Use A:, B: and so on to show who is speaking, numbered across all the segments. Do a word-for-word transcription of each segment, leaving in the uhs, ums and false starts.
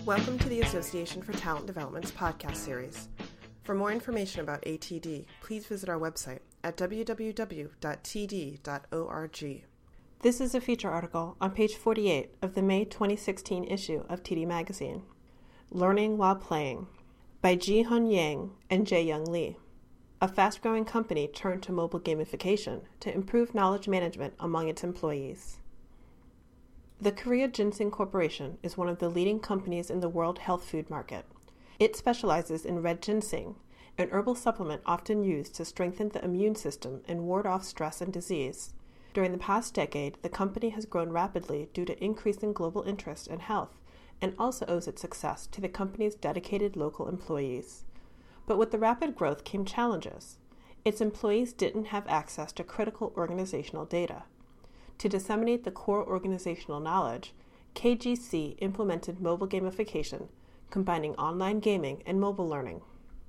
A: Welcome to the Association for Talent Development's podcast series. For more information about A T D, please visit our website at w w w dot t d dot org. This is a feature article on page forty-eight of the May twenty sixteen issue of T D Magazine, Learning While Playing, by Ji-Hun Yang and Jae-Young Lee. A fast-growing company turned to mobile gamification to improve knowledge management among its employees. The Korea Ginseng Corporation is one of the leading companies in the world health food market. It specializes in red ginseng, an herbal supplement often used to strengthen the immune system and ward off stress and disease. During the past decade, the company has grown rapidly due to increasing global interest in health and also owes its success to the company's dedicated local employees. But with the rapid growth came challenges. Its employees didn't have access to critical organizational data. To disseminate the core organizational knowledge, K G C implemented mobile gamification, combining online gaming and mobile learning.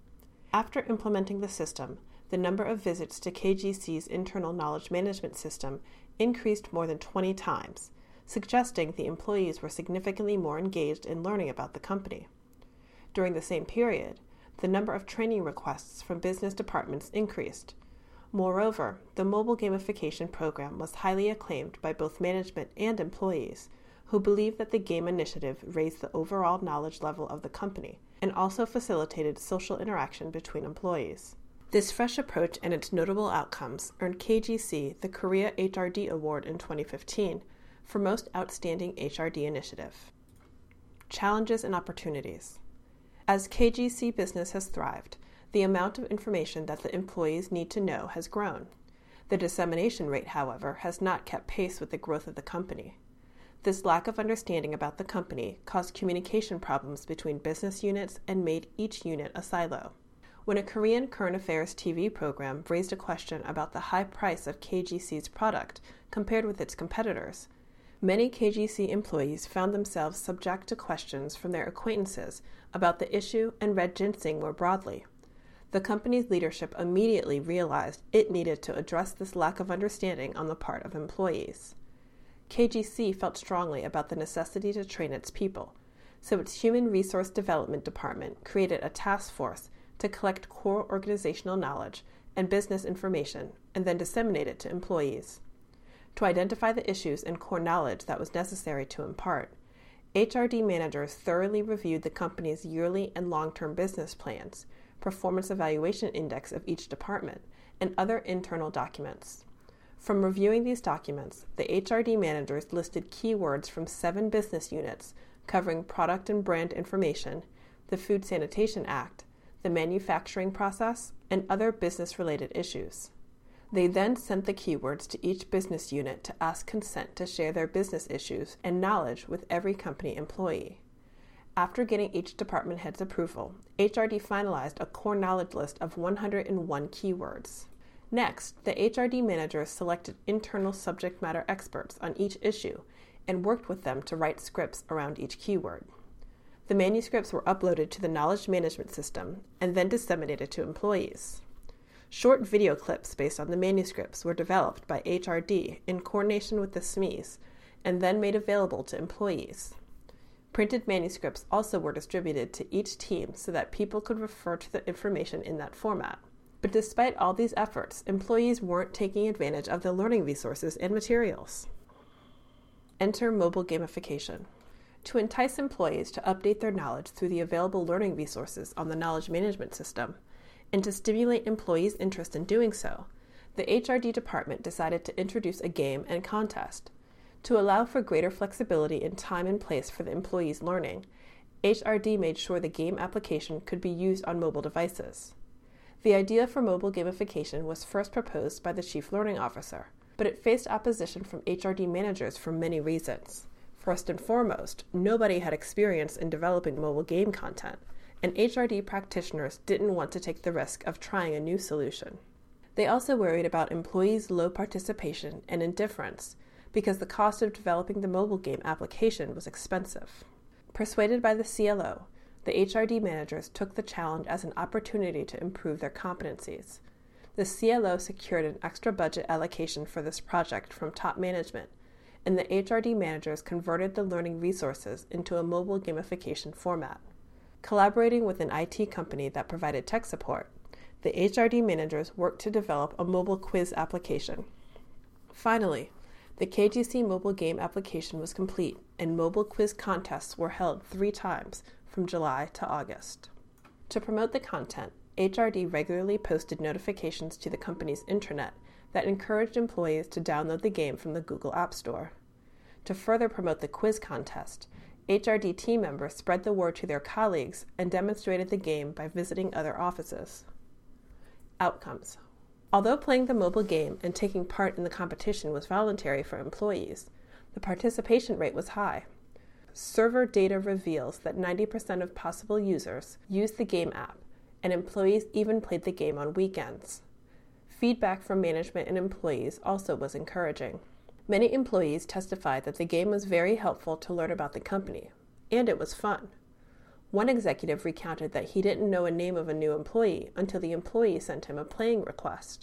A: After implementing the system, the number of visits to K G C's internal knowledge management system increased more than twenty times, suggesting the employees were significantly more engaged in learning about the company. During the same period, the number of training requests from business departments increased. Moreover, the mobile gamification program was highly acclaimed by both management and employees, who believed that the game initiative raised the overall knowledge level of the company and also facilitated social interaction between employees. This fresh approach and its notable outcomes earned K G C the Korea H R D Award in twenty fifteen for Most Outstanding H R D Initiative. Challenges and opportunities. As K G C business has thrived, the amount of information that the employees need to know has grown. The dissemination rate, however, has not kept pace with the growth of the company. This lack of understanding about the company caused communication problems between business units and made each unit a silo. When a Korean current affairs T V program raised a question about the high price of K G C's product compared with its competitors, many K G C employees found themselves subject to questions from their acquaintances about the issue and red ginseng more broadly. The company's leadership immediately realized it needed to address this lack of understanding on the part of employees. K G C felt strongly about the necessity to train its people, so its Human Resource Development Department created a task force to collect core organizational knowledge and business information and then disseminate it to employees. To identify the issues and core knowledge that was necessary to impart, H R D managers thoroughly reviewed the company's yearly and long-term business plans, performance evaluation index of each department, and other internal documents. From reviewing these documents, the H R D managers listed keywords from seven business units covering product and brand information, the Food Sanitation Act, the manufacturing process, and other business-related issues. They then sent the keywords to each business unit to ask consent to share their business issues and knowledge with every company employee. After getting each department head's approval, H R D finalized a core knowledge list of one hundred one keywords. Next, the H R D managers selected internal subject matter experts on each issue and worked with them to write scripts around each keyword. The manuscripts were uploaded to the knowledge management system and then disseminated to employees. Short video clips based on the manuscripts were developed by H R D in coordination with the S M Es and then made available to employees. Printed manuscripts also were distributed to each team so that people could refer to the information in that format. But despite all these efforts, employees weren't taking advantage of the learning resources and materials. Enter mobile gamification. To entice employees to update their knowledge through the available learning resources on the knowledge management system, and to stimulate employees' interest in doing so, the H R D department decided to introduce a game and contest. To allow for greater flexibility in time and place for the employees' learning, H R D made sure the game application could be used on mobile devices. The idea for mobile gamification was first proposed by the Chief Learning Officer, but it faced opposition from H R D managers for many reasons. First and foremost, nobody had experience in developing mobile game content, and H R D practitioners didn't want to take the risk of trying a new solution. They also worried about employees' low participation and indifference, because the cost of developing the mobile game application was expensive. Persuaded by the C L O, the H R D managers took the challenge as an opportunity to improve their competencies. The C L O secured an extra budget allocation for this project from top management and the H R D managers converted the learning resources into a mobile gamification format. Collaborating with an I T company that provided tech support, the H R D managers worked to develop a mobile quiz application. Finally, the K G C mobile game application was complete, and mobile quiz contests were held three times from July to August. To promote the content, H R D regularly posted notifications to the company's intranet that encouraged employees to download the game from the Google App Store. To further promote the quiz contest, H R D team members spread the word to their colleagues and demonstrated the game by visiting other offices. Outcomes. Although playing the mobile game and taking part in the competition was voluntary for employees, the participation rate was high. Server data reveals that ninety percent of possible users used the game app, and employees even played the game on weekends. Feedback from management and employees also was encouraging. Many employees testified that the game was very helpful to learn about the company, and it was fun. One executive recounted that he didn't know a name of a new employee until the employee sent him a playing request.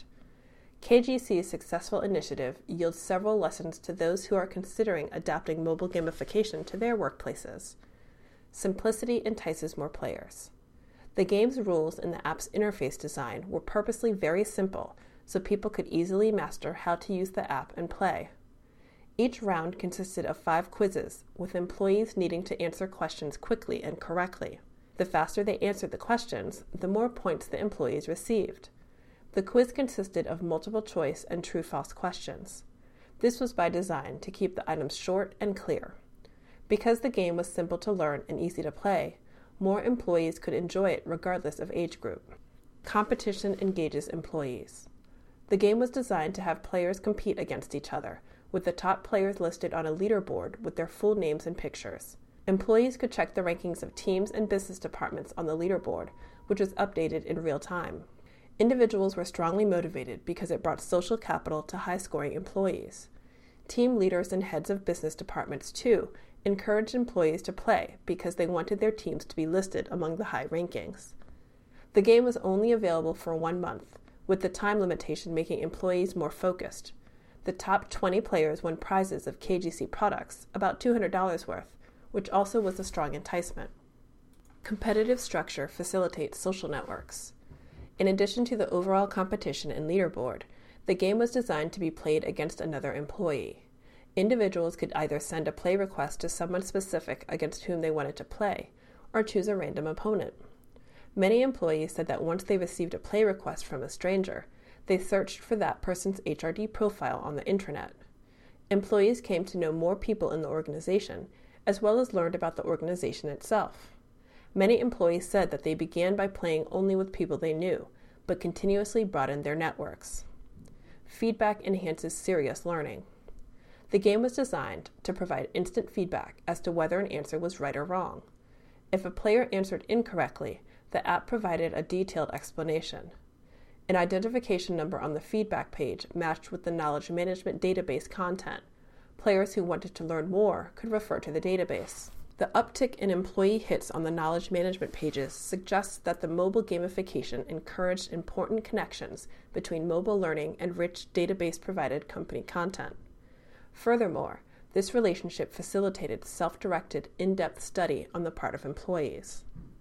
A: K G C's successful initiative yields several lessons to those who are considering adapting mobile gamification to their workplaces. Simplicity entices more players. The game's rules and the app's interface design were purposely very simple so people could easily master how to use the app and play. Each round consisted of five quizzes, with employees needing to answer questions quickly and correctly. The faster they answered the questions, the more points the employees received. The quiz consisted of multiple choice and true-false questions. This was by design to keep the items short and clear. Because the game was simple to learn and easy to play, more employees could enjoy it regardless of age group. Competition engages employees. The game was designed to have players compete against each other, with the top players listed on a leaderboard with their full names and pictures. Employees could check the rankings of teams and business departments on the leaderboard, which was updated in real time. Individuals were strongly motivated because it brought social capital to high-scoring employees. Team leaders and heads of business departments, too, encouraged employees to play because they wanted their teams to be listed among the high rankings. The game was only available for one month, with the time limitation making employees more focused. The top twenty players won prizes of K G C products, about two hundred dollars worth, which also was a strong enticement. Competitive structure facilitates social networks. In addition to the overall competition and leaderboard, the game was designed to be played against another employee. Individuals could either send a play request to someone specific against whom they wanted to play, or choose a random opponent. Many employees said that once they received a play request from a stranger, they searched for that person's H R D profile on the intranet. Employees came to know more people in the organization, as well as learned about the organization itself. Many employees said that they began by playing only with people they knew, but continuously broadened their networks. Feedback enhances serious learning. The game was designed to provide instant feedback as to whether an answer was right or wrong. If a player answered incorrectly, the app provided a detailed explanation. An identification number on the feedback page matched with the knowledge management database content. Players who wanted to learn more could refer to the database. The uptick in employee hits on the knowledge management pages suggests that the mobile gamification encouraged important connections between mobile learning and rich database-provided company content. Furthermore, this relationship facilitated self-directed, in-depth study on the part of employees.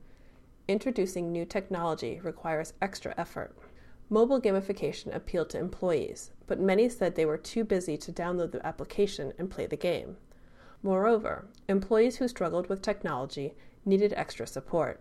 A: Introducing new technology requires extra effort. Mobile gamification appealed to employees, but many said they were too busy to download the application and play the game. Moreover, employees who struggled with technology needed extra support.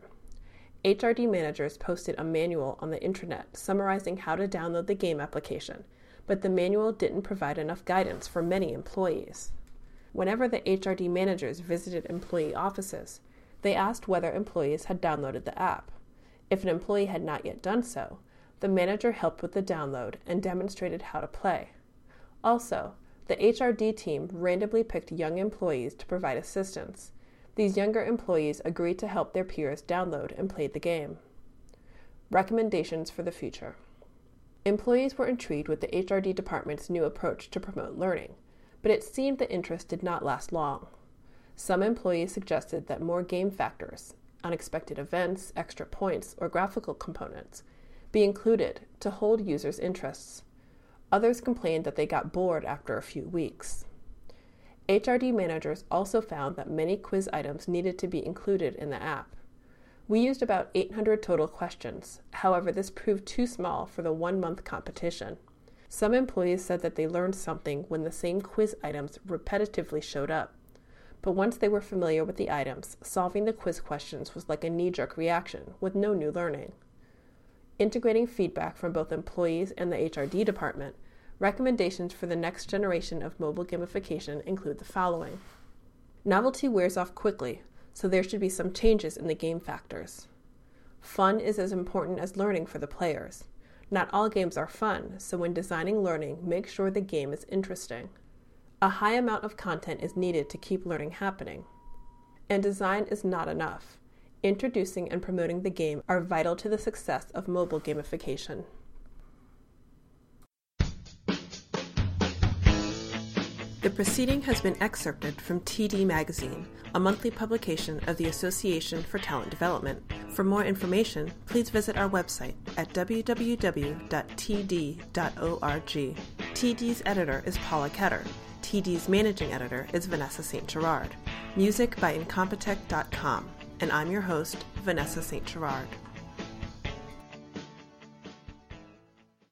A: H R D managers posted a manual on the intranet summarizing how to download the game application, but the manual didn't provide enough guidance for many employees. Whenever the H R D managers visited employee offices, they asked whether employees had downloaded the app. If an employee had not yet done so, the manager helped with the download and demonstrated how to play. Also, the H R D team randomly picked young employees to provide assistance. These younger employees agreed to help their peers download and play the game. Recommendations for the future. Employees were intrigued with the H R D department's new approach to promote learning, but it seemed the interest did not last long. Some employees suggested that more game factors, unexpected events, extra points, or graphical components be included to hold users' interests. Others complained that they got bored after a few weeks. H R D managers also found that many quiz items needed to be included in the app. We used about eight hundred total questions. However, this proved too small for the one-month competition. Some employees said that they learned something when the same quiz items repetitively showed up. But once they were familiar with the items, solving the quiz questions was like a knee-jerk reaction with no new learning. Integrating feedback from both employees and the H R D department, recommendations for the next generation of mobile gamification include the following. Novelty wears off quickly, so there should be some changes in the game factors. Fun is as important as learning for the players. Not all games are fun, so when designing learning, make sure the game is interesting. A high amount of content is needed to keep learning happening. And design is not enough. Introducing and promoting the game are vital to the success of mobile gamification. The proceeding has been excerpted from T D Magazine, a monthly publication of the Association for Talent Development. For more information, please visit our website at w w w dot t d dot org. T D's editor is Paula Ketter. T D's managing editor is Vanessa Saint Gerard. Music by Incompetech dot com. And I'm your host, Vanessa Saint Gerard.